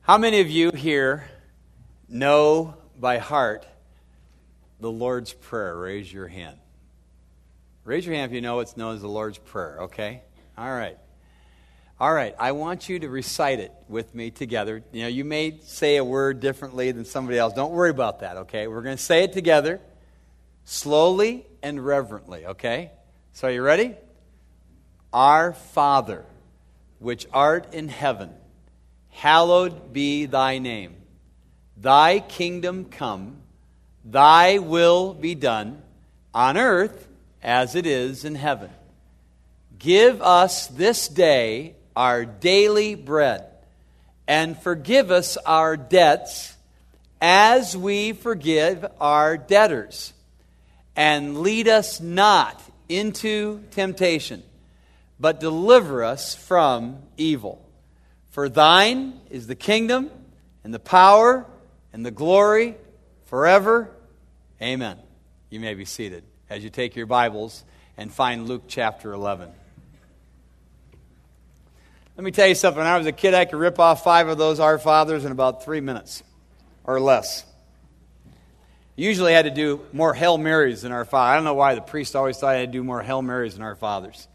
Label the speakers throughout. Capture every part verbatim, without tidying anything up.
Speaker 1: How many of you here know by heart the Lord's Prayer? Raise your hand. Raise your hand if you know what's known as the Lord's Prayer, okay? All right. All right, I want you to recite it with me together. You know, you may say a word differently than somebody else. Don't worry about that, okay? We're going to say it together, slowly and reverently, okay? So are you ready? Our Father, which art in heaven, hallowed be thy name. Thy kingdom come, thy will be done, on earth as it is in heaven. Give us this day our daily bread, and forgive us our debts as we forgive our debtors. And lead us not into temptation, but deliver us from evil. For thine is the kingdom, and the power, and the glory, forever. Amen. You may be seated as you take your Bibles and find Luke chapter eleven. Let me tell you something. When I was a kid, I could rip off five of those Our Fathers in about three minutes or less. Usually I had to do more Hail Marys than Our Father. I don't know why the priest always thought I had to do more Hail Marys than Our Fathers.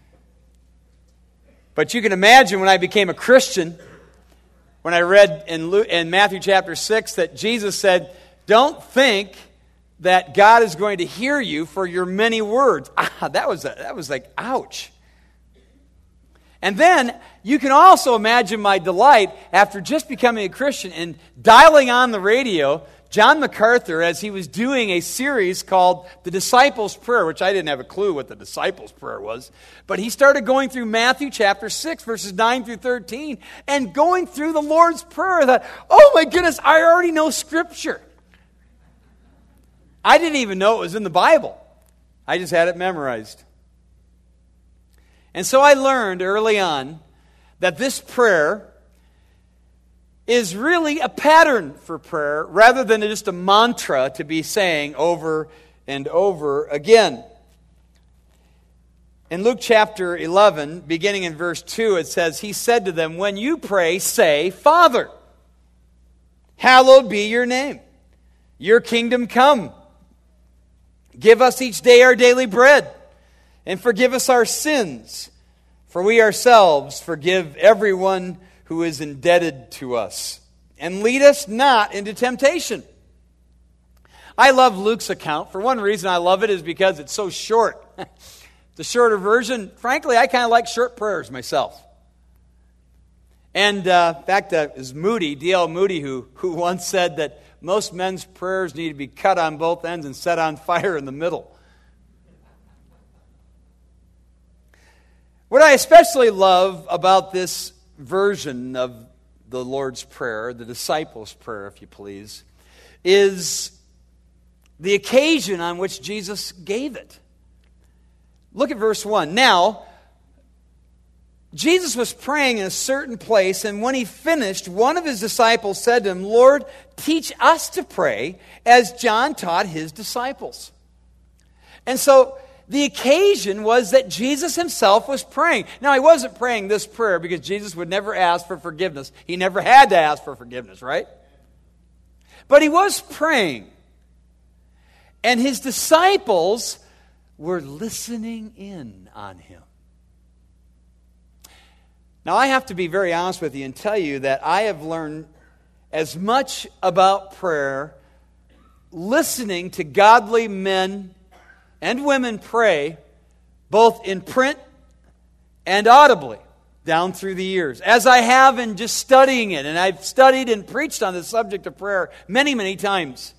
Speaker 1: But you can imagine when I became a Christian, when I read in, Luke, in Matthew chapter six that Jesus said, don't think that God is going to hear you for your many words. Ah, that was, a, that was like, ouch. And then you can also imagine my delight after just becoming a Christian and dialing on the radio, John MacArthur, as he was doing a series called The Disciples' Prayer, which I didn't have a clue what the Disciples' Prayer was, but he started going through Matthew chapter six, verses nine through thirteen, and going through the Lord's Prayer. I thought, oh my goodness, I already know Scripture. I didn't even know it was in the Bible. I just had it memorized. And so I learned early on that this prayer is really a pattern for prayer rather than just a mantra to be saying over and over again. In Luke chapter eleven, beginning in verse two, it says, He said to them, when you pray, say, Father, hallowed be your name. Your kingdom come. Give us each day our daily bread, and forgive us our sins, for we ourselves forgive everyone who is indebted to us. And lead us not into temptation. I love Luke's account. For one reason I love it is because it's so short. It's a shorter version. Frankly, I kind of like short prayers myself. And uh, in fact, uh, it was Moody, D L Moody, who, who once said that most men's prayers need to be cut on both ends and set on fire in the middle. What I especially love about this version of the Lord's Prayer, the disciples' prayer, if you please, is the occasion on which Jesus gave it. Look at verse one. Now, Jesus was praying in a certain place, and when he finished, one of his disciples said to him, Lord, teach us to pray as John taught his disciples. And so the occasion was that Jesus himself was praying. Now, he wasn't praying this prayer because Jesus would never ask for forgiveness. He never had to ask for forgiveness, right? But he was praying. And his disciples were listening in on him. Now, I have to be very honest with you and tell you that I have learned as much about prayer listening to godly men and women pray, both in print and audibly, down through the years, as I have in just studying it. And I've studied and preached on the subject of prayer many, many times.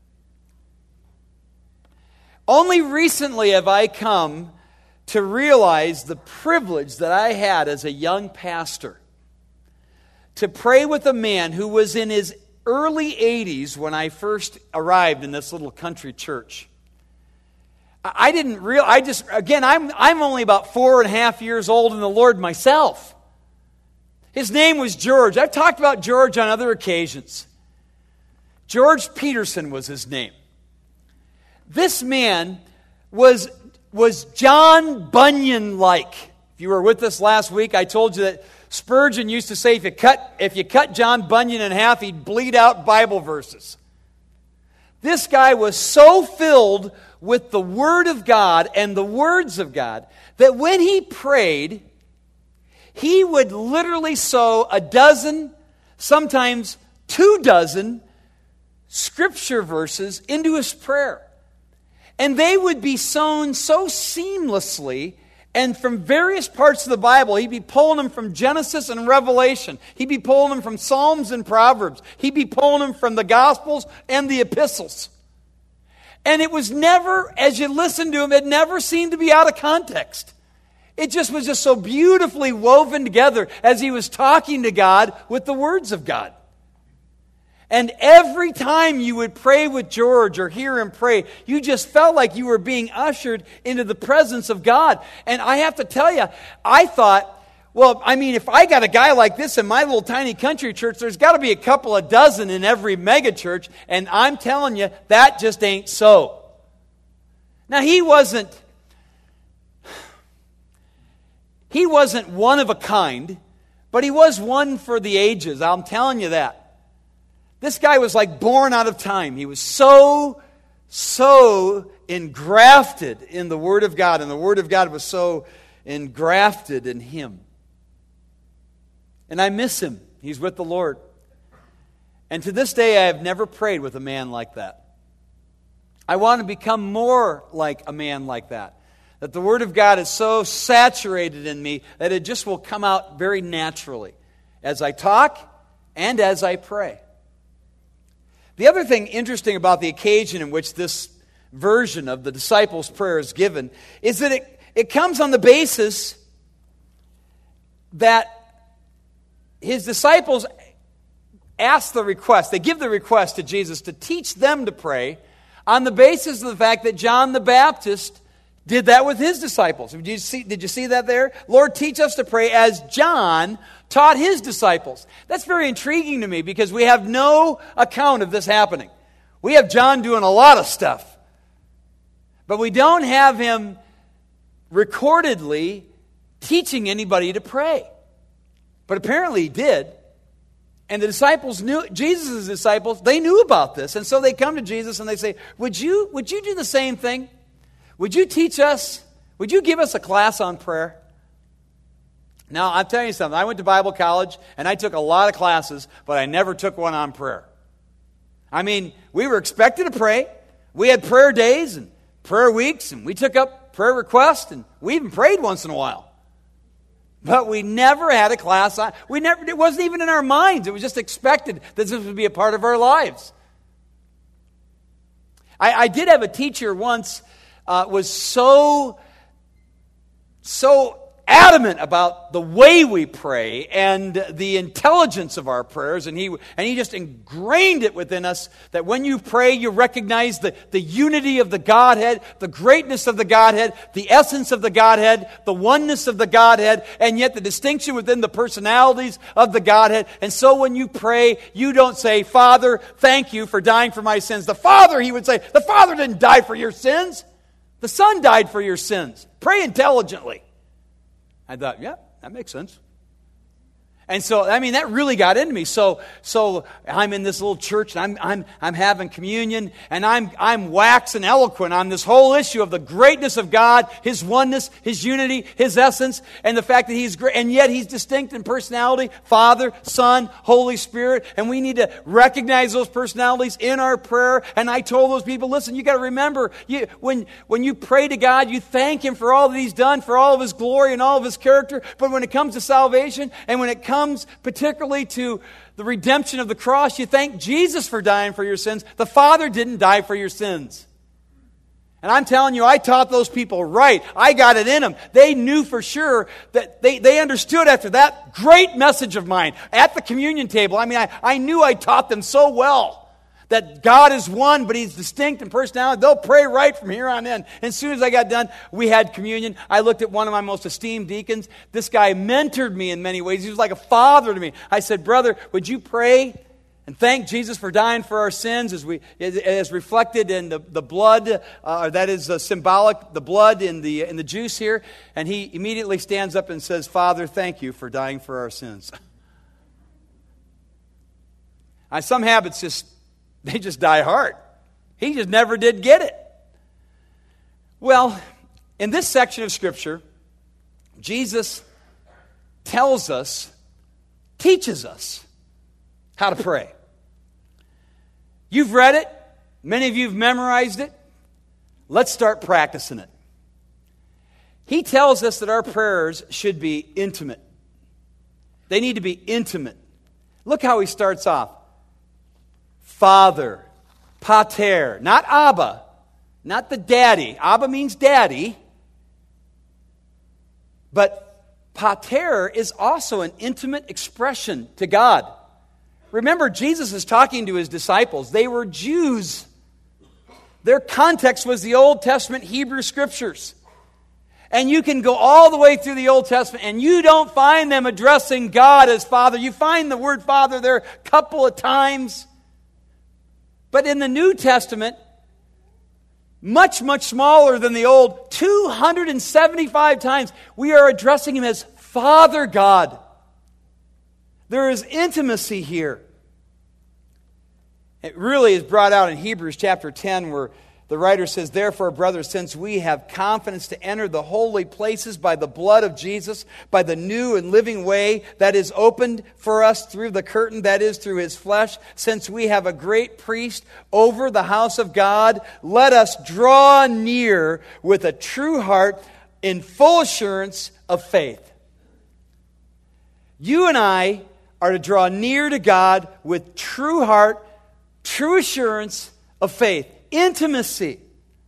Speaker 1: Only recently have I come to realize the privilege that I had as a young pastor to pray with a man who was in his early eighties when I first arrived in this little country church. I didn't real. I just again. I'm I'm only about four and a half years old in the Lord myself. His name was George. I've talked about George on other occasions. George Peterson was his name. This man was was John Bunyan-like. If you were with us last week, I told you that Spurgeon used to say if you cut, if you cut John Bunyan in half, he'd bleed out Bible verses. This guy was so filled with the Word of God and the words of God that when he prayed, he would literally sow a dozen, sometimes two dozen Scripture verses into his prayer. And they would be sown so seamlessly and from various parts of the Bible. He'd be pulling them from Genesis and Revelation. He'd be pulling them from Psalms and Proverbs. He'd be pulling them from the Gospels and the Epistles. And it was never, as you listened to him, it never seemed to be out of context. It just was just so beautifully woven together as he was talking to God with the words of God. And every time you would pray with George or hear him pray, you just felt like you were being ushered into the presence of God. And I have to tell you, I thought, well, I mean, if I got a guy like this in my little tiny country church, there's got to be a couple of dozen in every mega church. And I'm telling you, that just ain't so. Now, he wasn't, he wasn't one of a kind, but he was one for the ages. I'm telling you that. This guy was like born out of time. He was so, so engrafted in the Word of God, and the Word of God was so engrafted in him. And I miss him. He's with the Lord. And to this day, I have never prayed with a man like that. I want to become more like a man like that. That the Word of God is so saturated in me that it just will come out very naturally as I talk and as I pray. The other thing interesting about the occasion in which this version of the disciples' prayer is given is that it, it comes on the basis that his disciples ask the request, they give the request to Jesus to teach them to pray on the basis of the fact that John the Baptist did that with his disciples. Did you see, did you see that there? Lord, teach us to pray as John taught his disciples. That's very intriguing to me because we have no account of this happening. We have John doing a lot of stuff. But we don't have him recordedly teaching anybody to pray. But apparently he did. And the disciples knew, Jesus' disciples, they knew about this. And so they come to Jesus and they say, Would you, would you do the same thing? Would you teach us, would you give us a class on prayer? Now, I'm telling you something. I went to Bible college, and I took a lot of classes, but I never took one on prayer. I mean, we were expected to pray. We had prayer days and prayer weeks, and we took up prayer requests, and we even prayed once in a while. But we never had a class on, we never, it wasn't even in our minds. It was just expected that this would be a part of our lives. I, I did have a teacher once Uh, was so, so adamant about the way we pray and the intelligence of our prayers, and he and he just ingrained it within us that when you pray, you recognize the, the unity of the Godhead, the greatness of the Godhead, the essence of the Godhead, the oneness of the Godhead, and yet the distinction within the personalities of the Godhead. And so when you pray, you don't say, Father, thank you for dying for my sins. The Father, he would say, the Father didn't die for your sins. The Son died for your sins. Pray intelligently. I thought, yeah, that makes sense. And so, I mean, that really got into me. So, so I'm in this little church, and I'm, I'm, I'm having communion, and I'm, I'm waxing eloquent on this whole issue of the greatness of God, His oneness, His unity, His essence, and the fact that He's great, and yet He's distinct in personality, Father, Son, Holy Spirit, and we need to recognize those personalities in our prayer. And I told those people, listen, you got to remember, you, when, when you pray to God, you thank Him for all that He's done, for all of His glory and all of His character, but when it comes to salvation, and when it comes comes particularly to the redemption of the cross, you thank Jesus for dying for your sins. The Father didn't die for your sins. And I'm telling you, I taught those people right. I got it in them. They knew for sure that they, they understood after that great message of mine at the communion table. I mean, I, I knew I taught them so well that God is one, but He's distinct in personality. They'll pray right from here on in. And as soon as I got done, we had communion. I looked at one of my most esteemed deacons. This guy mentored me in many ways. He was like a father to me. I said, brother, would you pray and thank Jesus for dying for our sins as we as reflected in the, the blood, uh, that is uh, symbolic, the blood in the in the juice here. And he immediately stands up and says, Father, thank you for dying for our sins. Now, some habits just, they just die hard. He just never did get it. Well, in this section of Scripture, Jesus tells us, teaches us how to pray. You've read it. Many of you have memorized it. Let's start practicing it. He tells us that our prayers should be intimate. They need to be intimate. Look how he starts off. Father, pater, not Abba, not the daddy. Abba means daddy. But pater is also an intimate expression to God. Remember, Jesus is talking to his disciples. They were Jews. Their context was the Old Testament Hebrew Scriptures. And you can go all the way through the Old Testament and you don't find them addressing God as Father. You find the word Father there a couple of times. But in the New Testament, much, much smaller than the Old, two hundred seventy-five times, we are addressing him as Father God. There is intimacy here. It really is brought out in Hebrews chapter ten, where the writer says, Therefore, brothers, since we have confidence to enter the holy places by the blood of Jesus, by the new and living way that is opened for us through the curtain, that is, through his flesh, since we have a great priest over the house of God, let us draw near with a true heart in full assurance of faith. You and I are to draw near to God with true heart, true assurance of faith. Intimacy.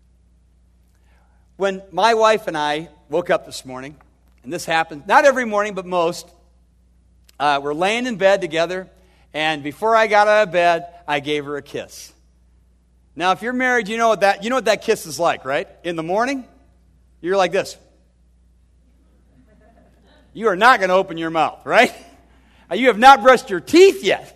Speaker 1: When my wife and I woke up this morning, and this happens, not every morning, but most, uh, we're laying in bed together, and before I got out of bed, I gave her a kiss. Now, if you're married, you know what that you know what that kiss is like, right? In the morning, you're like this. You are not going to open your mouth, right? You have not brushed your teeth yet.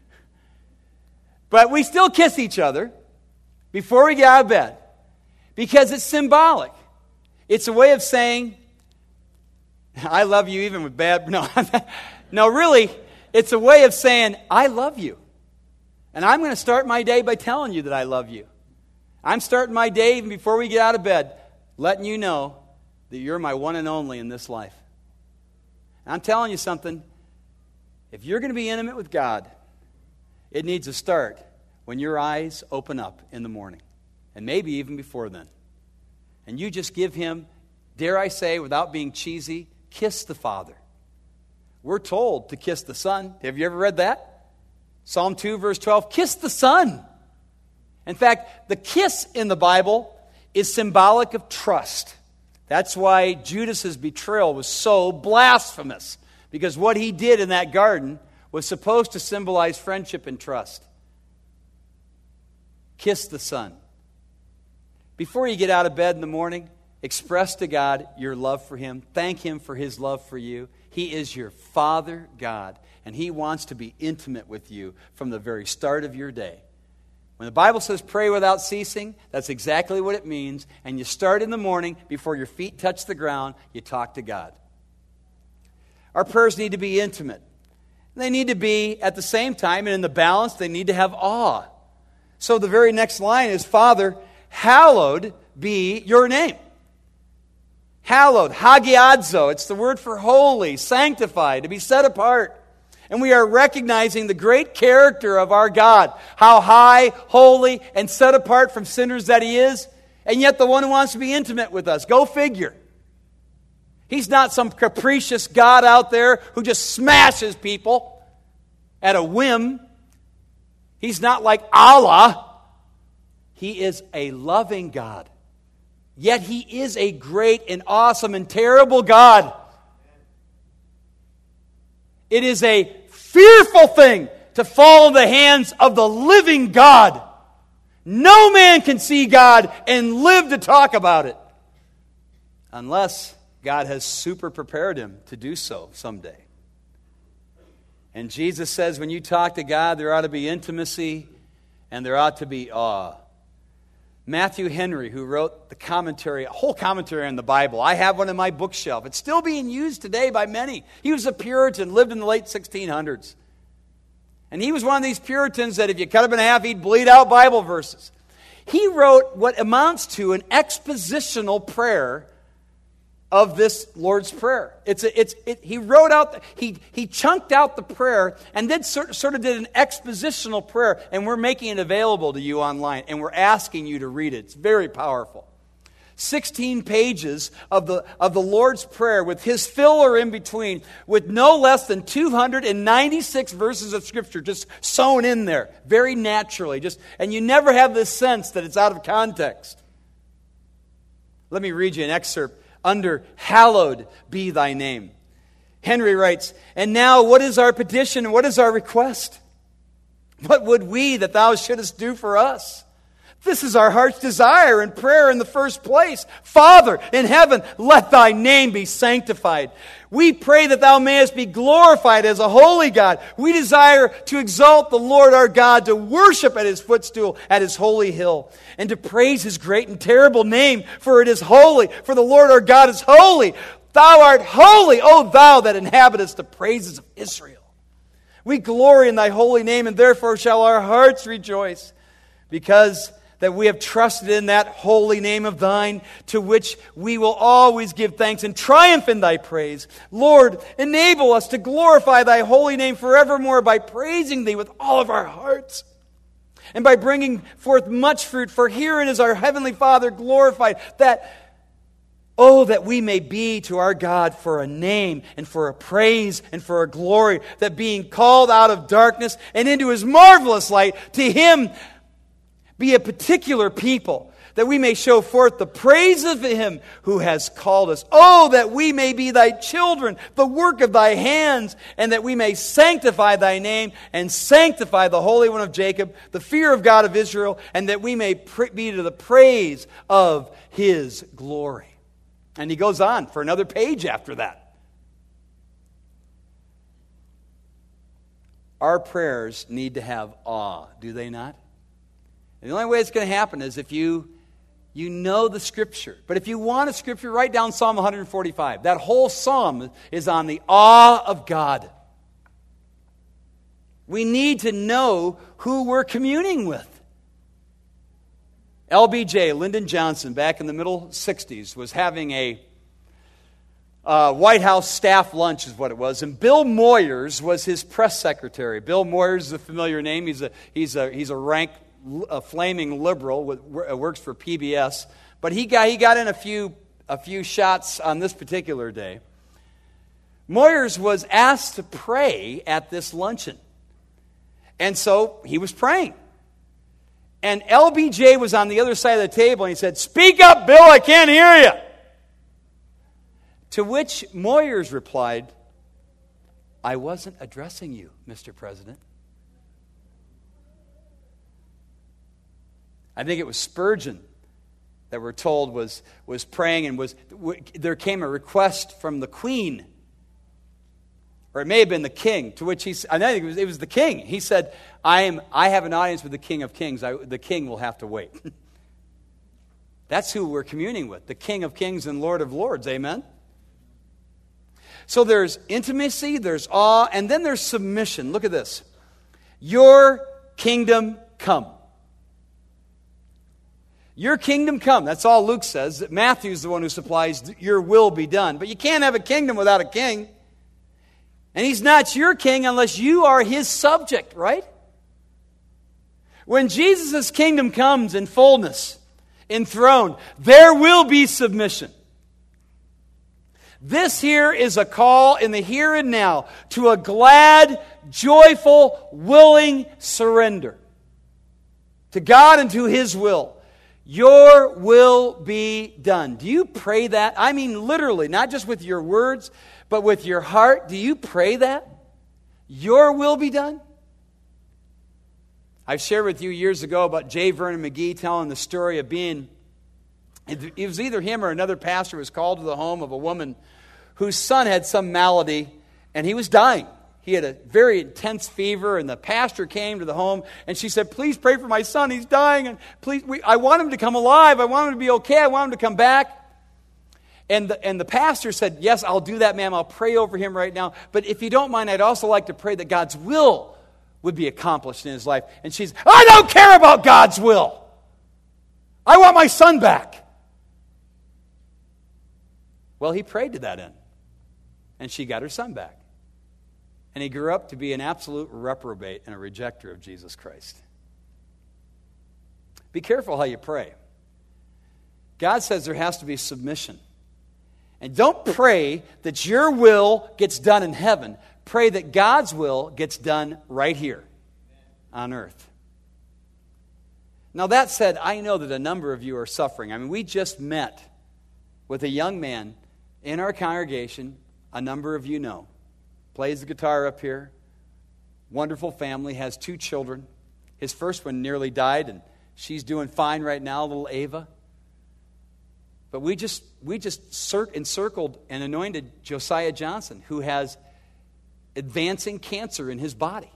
Speaker 1: But we still kiss each other before we get out of bed, because it's symbolic. It's a way of saying, I love you even with bad... No, no, really, it's a way of saying, I love you. And I'm going to start my day by telling you that I love you. I'm starting my day even before we get out of bed, letting you know that you're my one and only in this life. And I'm telling you something, if you're going to be intimate with God, it needs to start when your eyes open up in the morning, and maybe even before then. And you just give him, dare I say, without being cheesy, kiss the Father. We're told to kiss the Son. Have you ever read that? Psalm two, verse twelve, kiss the Son. In fact, the kiss in the Bible is symbolic of trust. That's why Judas's betrayal was so blasphemous, because what he did in that garden was supposed to symbolize friendship and trust. Kiss the Son. Before you get out of bed in the morning, express to God your love for him. Thank him for his love for you. He is your Father God, and he wants to be intimate with you from the very start of your day. When the Bible says pray without ceasing, that's exactly what it means. And you start in the morning, before your feet touch the ground, you talk to God. Our prayers need to be intimate. They need to be, at the same time, and in the balance, they need to have awe. So the very next line is, Father, hallowed be your name. Hallowed, hagiadzo. It's the word for holy, sanctified, to be set apart. And we are recognizing the great character of our God, how high, holy, and set apart from sinners that he is, and yet the one who wants to be intimate with us. Go figure. He's not some capricious God out there who just smashes people at a whim. He's not like Allah. He is a loving God. Yet he is a great and awesome and terrible God. It is a fearful thing to fall in the hands of the living God. No man can see God and live to talk about it, unless God has super prepared him to do so someday. And Jesus says when you talk to God, there ought to be intimacy and there ought to be awe. Matthew Henry, who wrote the commentary, a whole commentary on the Bible. I have one in my bookshelf. It's still being used today by many. He was a Puritan, lived in the late sixteen hundreds. And he was one of these Puritans that if you cut him in half, he'd bleed out Bible verses. He wrote what amounts to an expositional prayer of this Lord's Prayer. It's a, it's it, he wrote out, the, he he chunked out the prayer and then sort, sort of did an expositional prayer, and we're making it available to you online, and we're asking you to read it. It's very powerful. sixteen pages of the of the Lord's Prayer with his filler in between, with no less than two hundred ninety-six verses of Scripture just sewn in there, very naturally. Just and you never have this sense that it's out of context. Let me read you an excerpt under "Hallowed be thy name." Henry writes, "And now what is our petition and what is our request? What would we that thou shouldest do for us? This is our heart's desire and prayer in the first place. Father in heaven, let thy name be sanctified. We pray that thou mayest be glorified as a holy God. We desire to exalt the Lord our God, to worship at his footstool, at his holy hill, and to praise his great and terrible name, for it is holy, for the Lord our God is holy. Thou art holy, O thou that inhabitest the praises of Israel. We glory in thy holy name, and therefore shall our hearts rejoice, because that we have trusted in that holy name of thine, to which we will always give thanks and triumph in thy praise. Lord, enable us to glorify thy holy name forevermore by praising thee with all of our hearts, and by bringing forth much fruit, for herein is our heavenly Father glorified, that, oh, that we may be to our God for a name and for a praise and for a glory, that being called out of darkness and into his marvelous light, to him be a particular people, that we may show forth the praise of him who has called us. Oh, that we may be thy children, the work of thy hands, and that we may sanctify thy name and sanctify the Holy One of Jacob, the fear of God of Israel, and that we may be to the praise of his glory. And he goes on for another page after that. Our prayers need to have awe, do they not? And the only way it's going to happen is if you you know the Scripture. But if you want a Scripture, write down Psalm one forty-five. That whole psalm is on the awe of God. We need to know who we're communing with. L B J, Lyndon Johnson, back in the middle sixties, was having a uh, White House staff lunch, is what it was, and Bill Moyers was his press secretary. Bill Moyers is a familiar name. He's a he's a he's a rank, a flaming liberal, with, works for P B S. But he got he got in a few a few shots on this particular day. Moyers was asked to pray at this luncheon, and so he was praying. And L B J was on the other side of the table, and he said, "Speak up, Bill, I can't hear you." To which Moyers replied, "I wasn't addressing you, Mister President." I think it was Spurgeon that we're told was, was praying, and was there came a request from the Queen, or it may have been the King, to which he I think it was, it was the King. He said, I am I have an audience with the King of Kings. I, the King will have to wait. That's who we're communing with, the King of Kings and Lord of Lords. Amen? So there's intimacy, there's awe, and then there's submission. Look at this. Your kingdom come. Your kingdom come. That's all Luke says. Matthew's the one who supplies your will be done. But you can't have a kingdom without a king. And he's not your king unless you are his subject, right? When Jesus' kingdom comes in fullness, enthroned, there will be submission. This here is a call in the here and now to a glad, joyful, willing surrender to God and to his will. Your will be done. Do you pray that? I mean literally, not just with your words, but with your heart. Do you pray that? Your will be done? I've shared with you years ago about J. Vernon McGee telling the story of being, it was either him or another pastor was called to the home of a woman whose son had some malady, and he was dying. he had a very intense fever, and the pastor came to the home, and she said, please pray for my son. He's dying, and please, we, I want him to come alive. I want him to be okay. I want him to come back. And the, and the pastor said, yes, I'll do that, ma'am. I'll pray over him right now. But if you don't mind, I'd also like to pray that God's will would be accomplished in his life. And she's, I don't care about God's will. I want my son back. Well, he prayed to that end. And she got her son back. And he grew up to be an absolute reprobate and a rejecter of Jesus Christ. Be careful how you pray. God says there has to be submission. And don't pray that your will gets done in heaven. Pray that God's will gets done right here on earth. Now that said, I know that a number of you are suffering. I mean, we just met with a young man in our congregation, a number of you know. Plays the guitar up here. Wonderful family, has two children. His first one nearly died, and she's doing fine right now, little Ava. But we just we just cir- encircled and anointed Josiah Johnson, who has advancing cancer in his body.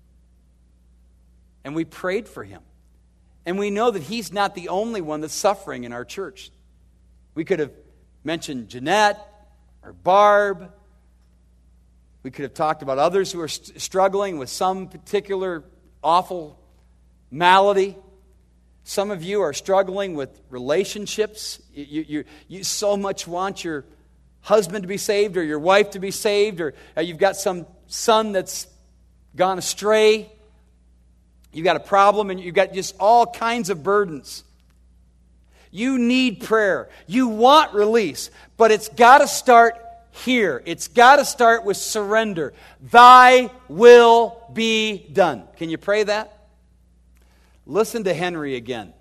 Speaker 1: And we prayed for him. And we know that he's not the only one that's suffering in our church. We could have mentioned Jeanette or Barb. We could have talked about others who are st- struggling with some particular awful malady. Some of you are struggling with relationships. You, you, you so much want your husband to be saved or your wife to be saved, or you've got some son that's gone astray. You've got a problem, and you've got just all kinds of burdens. You need prayer. You want release, but it's got to start here. It's got to start with surrender. Thy will be done. Can you pray that? Listen to Henry again.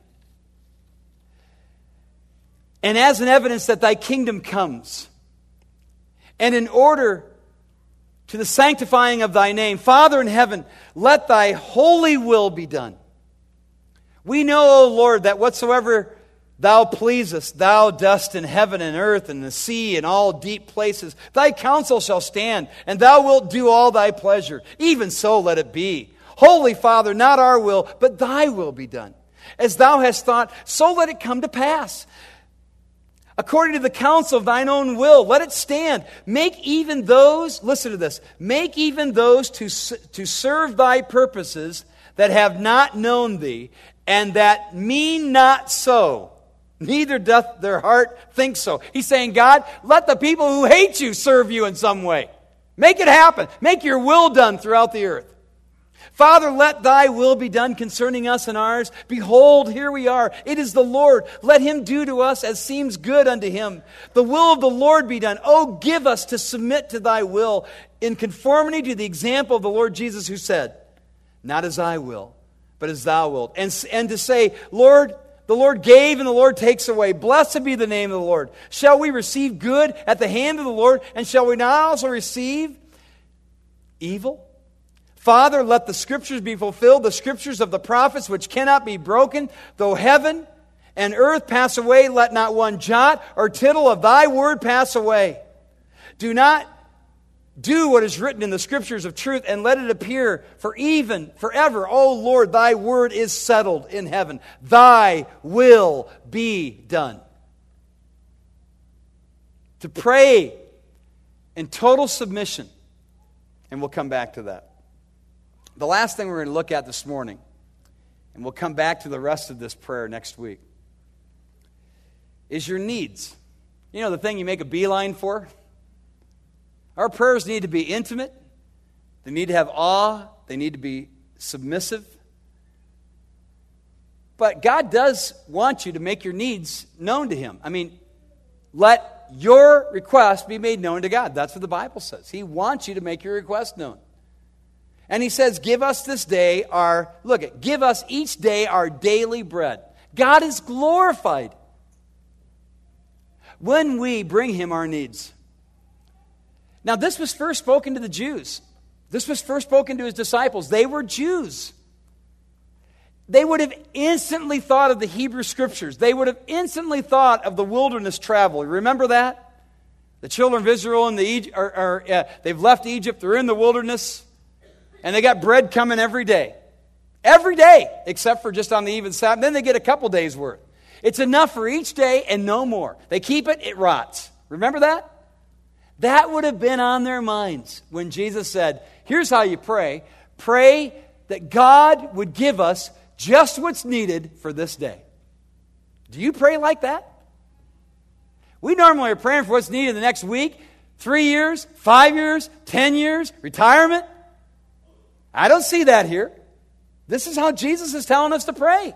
Speaker 1: And as an evidence that thy kingdom comes, and in order to the sanctifying of thy name, Father in heaven, let thy holy will be done. We know, O Lord, that whatsoever thou pleasest, thou dost in heaven and earth and the sea and all deep places. Thy counsel shall stand, and thou wilt do all thy pleasure. Even so let it be. Holy Father, not our will, but thy will be done. As thou hast thought, so let it come to pass. According to the counsel of thine own will, let it stand. Make even those, listen to this, make even those to, to serve thy purposes that have not known thee, and that mean not so, neither doth their heart think so. He's saying, God, let the people who hate you serve you in some way. Make it happen. Make your will done throughout the earth. Father, let thy will be done concerning us and ours. Behold, here we are. It is the Lord. Let him do to us as seems good unto him. The will of the Lord be done. Oh, give us to submit to thy will in conformity to the example of the Lord Jesus, who said, not as I will, but as thou wilt. And, and to say, Lord, the Lord gave and the Lord takes away. Blessed be the name of the Lord. Shall we receive good at the hand of the Lord? And shall we not also receive evil? Father, let the Scriptures be fulfilled, the Scriptures of the prophets, which cannot be broken. Though heaven and earth pass away, let not one jot or tittle of thy word pass away. Do not do what is written in the Scriptures of truth, and let it appear for even forever. O Lord, thy word is settled in heaven. Thy will be done. To pray in total submission, and we'll come back to that. The last thing we're going to look at this morning, and we'll come back to the rest of this prayer next week, is your needs. You know, the thing you make a beeline for? Our prayers need to be intimate. They need to have awe. They need to be submissive. But God does want you to make your needs known to him. I mean, let your request be made known to God. That's what the Bible says. He wants you to make your request known. And he says, give us this day our, look at, give us each day our daily bread. God is glorified when we bring him our needs. Now, this was first spoken to the Jews. This was first spoken to his disciples. They were Jews. They would have instantly thought of the Hebrew Scriptures. They would have instantly thought of the wilderness travel. Remember that? The children of Israel in the Egypt, are, are, uh, they've left Egypt. They're in the wilderness, and they got bread coming every day, every day, except for just on the eve of the Sabbath. Then they get a couple days worth. It's enough for each day and no more. They keep it; it rots. Remember that? That would have been on their minds when Jesus said, "Here's how you pray: pray that God would give us just what's needed for this day." Do you pray like that? We normally are praying for what's needed the next week, three years, five years, ten years, retirement. I don't see that here. This is how Jesus is telling us to pray.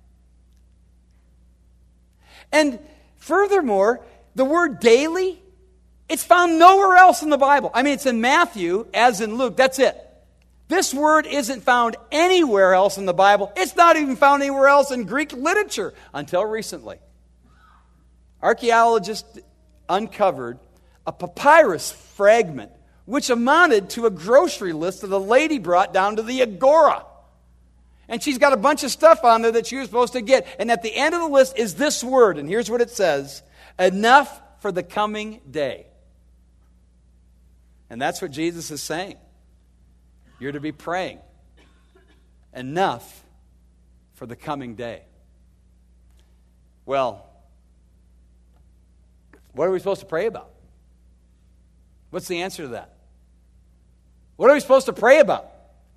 Speaker 1: And furthermore, the word daily, it's found nowhere else in the Bible. I mean, it's in Matthew, as in Luke. That's it. This word isn't found anywhere else in the Bible. It's not even found anywhere else in Greek literature until recently. Archaeologists uncovered a papyrus fragment which amounted to a grocery list that a lady brought down to the agora. And she's got a bunch of stuff on there that she was supposed to get. And at the end of the list is this word, and here's what it says: enough for the coming day. And that's what Jesus is saying. You're to be praying enough for the coming day. Well, what are we supposed to pray about? What's the answer to that? What are we supposed to pray about?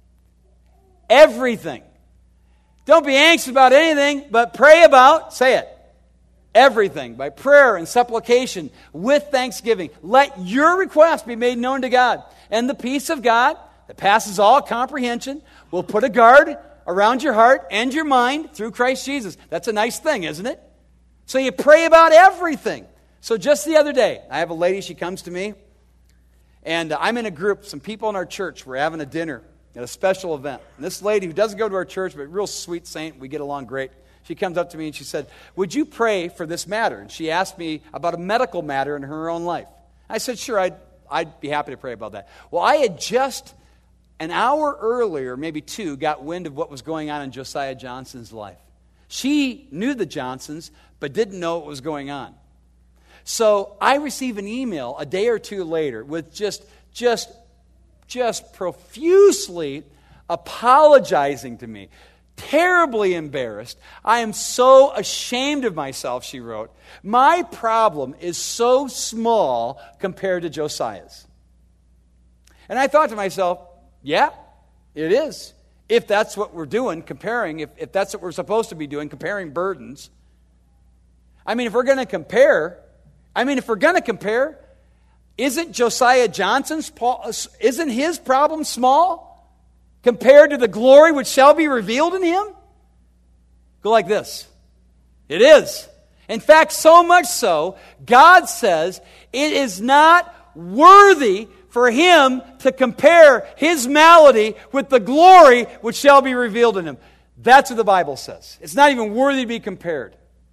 Speaker 1: Everything. Don't be anxious about anything, but pray about, say it, everything, by prayer and supplication with thanksgiving. Let your request be made known to God. And the peace of God that passes all comprehension will put a guard around your heart and your mind through Christ Jesus. That's a nice thing, isn't it? So you pray about everything. So just the other day, I have a lady, she comes to me, and I'm in a group, some people in our church, we're having a dinner at a special event. And this lady, who doesn't go to our church, but a real sweet saint, we get along great, she comes up to me and she said, "Would you pray for this matter?" And she asked me about a medical matter in her own life. I said, "Sure, I'd, I'd be happy to pray about that." Well, I had just an hour earlier, maybe two, got wind of what was going on in Josiah Johnson's life. She knew the Johnsons, but didn't know what was going on. So I received an email a day or two later with just, just, just profusely apologizing to me. Terribly embarrassed. I am so ashamed of myself, she wrote. My problem is so small compared to Josiah's. And I thought to myself, yeah, it is. If that's what we're doing, comparing, if, if that's what we're supposed to be doing, comparing burdens. I mean, if we're going to compare, I mean, if we're going to compare, isn't Josiah Johnson's, isn't his problem small compared to the glory which shall be revealed in him? Go like this. It is. In fact, so much so, God says it is not worthy for him to compare his malady with the glory which shall be revealed in him. That's what the Bible says. It's not even worthy to be compared.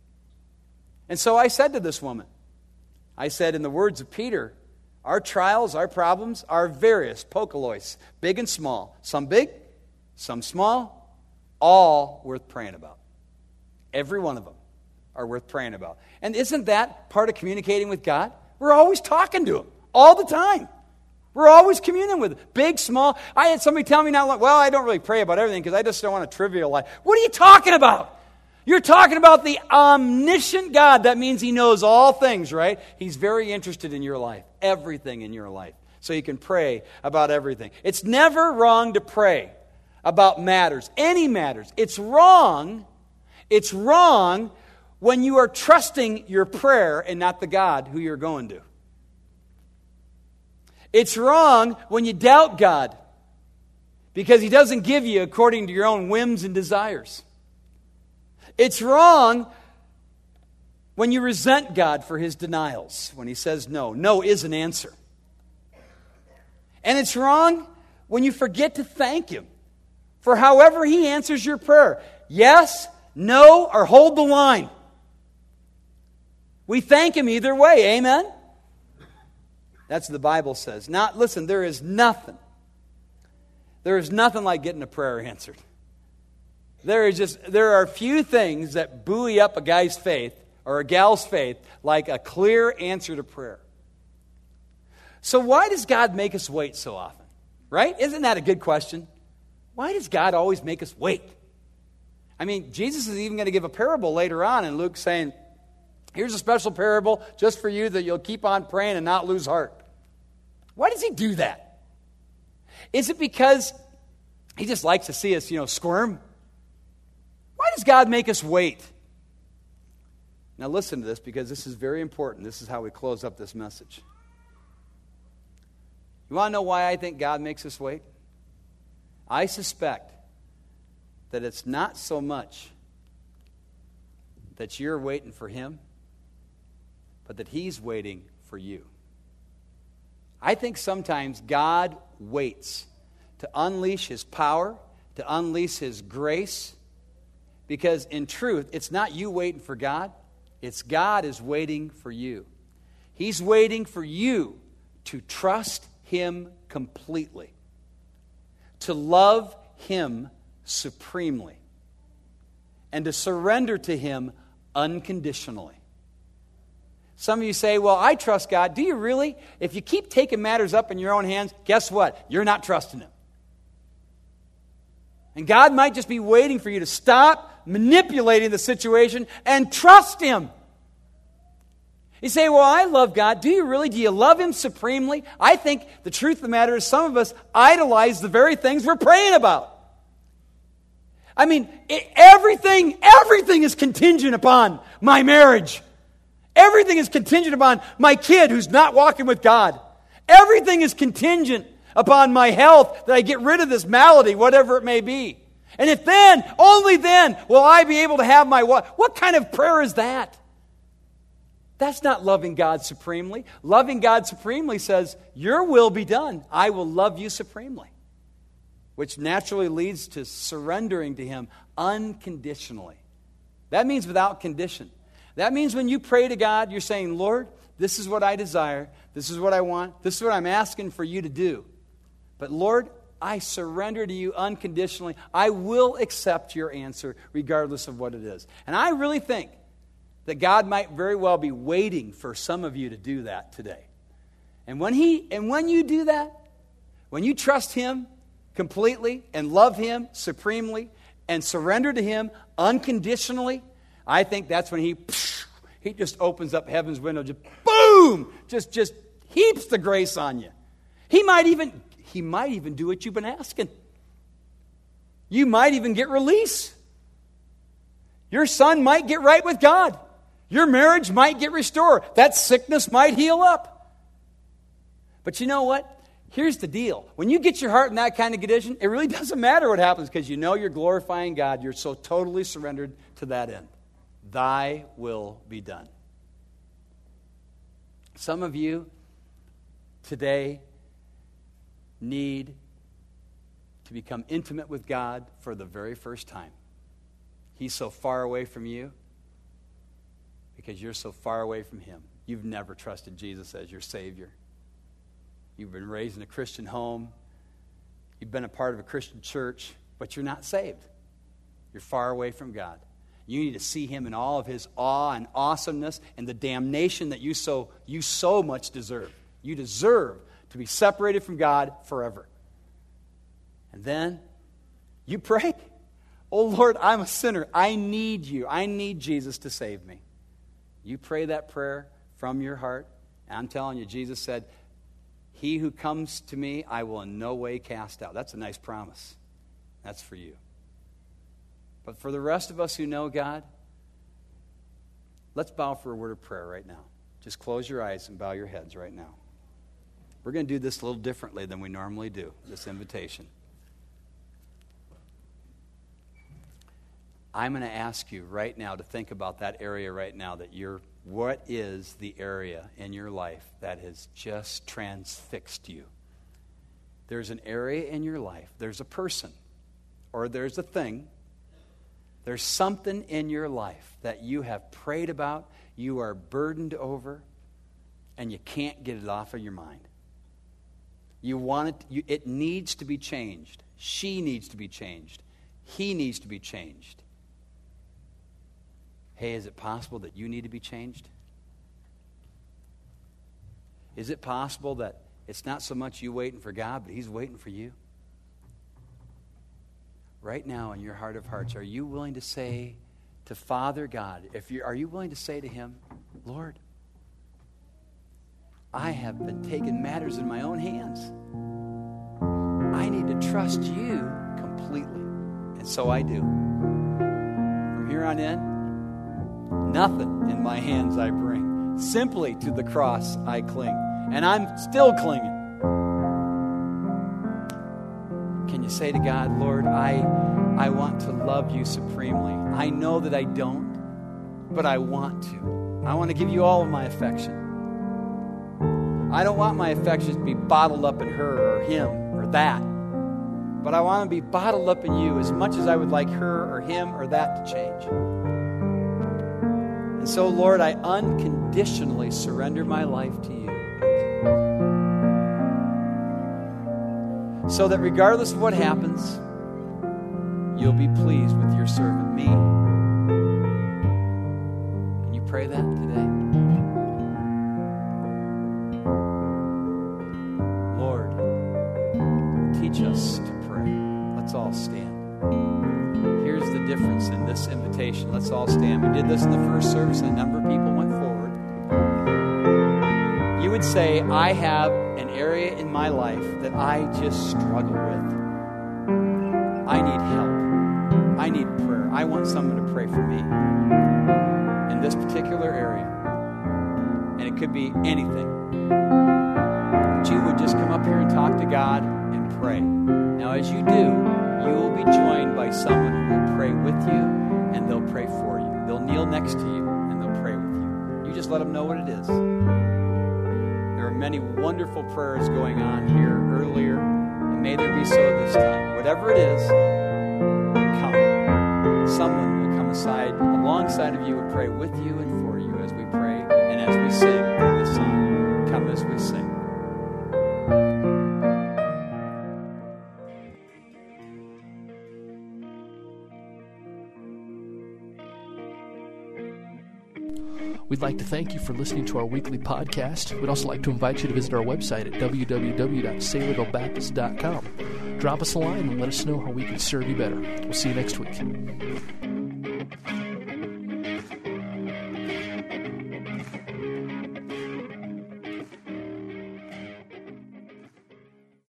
Speaker 1: And so I said to this woman, I said, in the words of Peter, our trials, our problems are various, pokolos, big and small. Some big, some small, all worth praying about. Every one of them are worth praying about. And isn't that part of communicating with God? We're always talking to him, all the time. We're always communing with him, big, small. I had somebody tell me not long, well, I don't really pray about everything because I just don't want to trivialize. What are you talking about? You're talking about the omniscient God. That means he knows all things, right? He's very interested in your life, everything in your life. So you can pray about everything. It's never wrong to pray about matters, any matters. It's wrong, it's wrong when you are trusting your prayer and not the God who you're going to. It's wrong when you doubt God because he doesn't give you according to your own whims and desires. It's wrong when you resent God for his denials, when he says no. No is an answer. And it's wrong when you forget to thank him for however he answers your prayer. Yes, no, or hold the line. We thank him either way, amen? That's what the Bible says. Not, listen, there is nothing. There is nothing like getting a prayer answered. There is just there are few things that buoy up a guy's faith or a gal's faith like a clear answer to prayer. So why does God make us wait so often? Right? Isn't that a good question? Why does God always make us wait? I mean, Jesus is even going to give a parable later on in Luke saying, here's a special parable just for you that you'll keep on praying and not lose heart. Why does he do that? Is it because he just likes to see us, you know, squirm? Why does God make us wait? Now listen to this, because this is very important. This is how we close up this message. You want to know why I think God makes us wait? I suspect that it's not so much that you're waiting for him, but that he's waiting for you. I think sometimes God waits to unleash his power, to unleash his grace, because in truth, it's not you waiting for God, it's God is waiting for you. He's waiting for you to trust him completely, to love him supremely, and to surrender to him unconditionally. Some of you say, well, I trust God. Do you really? If you keep taking matters up in your own hands, guess what? You're not trusting him. And God might just be waiting for you to stop manipulating the situation and trust him. You say, well, I love God. Do you really? Do you love him supremely? I think the truth of the matter is some of us idolize the very things we're praying about. I mean, it, everything, everything is contingent upon my marriage. Everything is contingent upon my kid who's not walking with God. Everything is contingent upon my health, that I get rid of this malady, whatever it may be. And if then, only then, will I be able to have my what? What kind of prayer is that? That's not loving God supremely. Loving God supremely says, your will be done. I will love you supremely. Which naturally leads to surrendering to him unconditionally. That means without condition. That means when you pray to God, you're saying, Lord, this is what I desire. This is what I want. This is what I'm asking for you to do. But Lord, I surrender to you unconditionally. I will accept your answer regardless of what it is. And I really think that God might very well be waiting for some of you to do that today. And when he and when you do that, when you trust him completely and love him supremely and surrender to him unconditionally, I think that's when he he just opens up heaven's window, just boom, just just heaps the grace on you. He might even he might even do what you've been asking. You might even get release. Your son might get right with God. Your marriage might get restored. That sickness might heal up. But you know what? Here's the deal. When you get your heart in that kind of condition, it really doesn't matter what happens because you know you're glorifying God. You're so totally surrendered to that end. Thy will be done. Some of you today need to become intimate with God for the very first time. He's so far away from you because you're so far away from him. You've never trusted Jesus as your Savior. You've been raised in a Christian home. You've been a part of a Christian church, but you're not saved. You're far away from God. You need to see him in all of his awe and awesomeness and the damnation that you so, you so much deserve. You deserve to be separated from God forever. And then you pray, oh Lord, I'm a sinner. I need you. I need Jesus to save me. You pray that prayer from your heart. And I'm telling you, Jesus said, he who comes to me, I will in no way cast out. That's a nice promise. That's for you. But for the rest of us who know God, let's bow for a word of prayer right now. Just close your eyes and bow your heads right now. We're going to do this a little differently than we normally do, this invitation. I'm going to ask you right now to think about that area right now that you're, what is the area in your life that has just transfixed you? There's an area in your life, there's a person, or there's a thing, there's something in your life that you have prayed about, you are burdened over, and you can't get it off of your mind. You want it, you, it needs to be changed. She needs to be changed. He needs to be changed. Hey, is it possible that you need to be changed? Is it possible that It's not so much you waiting for God, but He's waiting for you. Right now in your heart of hearts, are you willing to say to Father God, if you are you willing to say to Him, Lord, I have been taking matters in my own hands. I need to trust you completely. And so I do. From here on in, nothing in my hands I bring. Simply to the cross I cling. And I'm still clinging. Can you say to God, Lord, I, I want to love you supremely. I know that I don't, but I want to. I want to give you all of my affection. I don't want my affections to be bottled up in her or him or that. But I want to be bottled up in you as much as I would like her or him or that to change. And so, Lord, I unconditionally surrender my life to you. So that regardless of what happens, you'll be pleased with your servant, me. Can you pray that today? Lord, teach us to pray. Let's all stand. Here's the difference in this invitation. Let's all stand. We did this in the first service, and a number of people went forward. You would say, I have an area in my life that I just struggle with. I need help. I need prayer. I want someone to pray for me in this particular area. And it could be anything. But you would just come up here and talk to God and pray. Now, as you do, you will be joined by someone who will pray with you, and they'll pray for you. They'll kneel next to you, and they'll pray with you. You just let them know what it is. There are many wonderful prayers going on here earlier, and may there be so this time. Whatever it is, come. Someone will come aside alongside of you and pray with you and for you as we pray and as we sing through this song. Come as we sing.
Speaker 2: We'd like to thank you for listening to our weekly podcast. We'd also like to invite you to visit our website at w w w dot saylorville baptist dot com. Drop us a line and let us know how we can serve you better. We'll see you next week.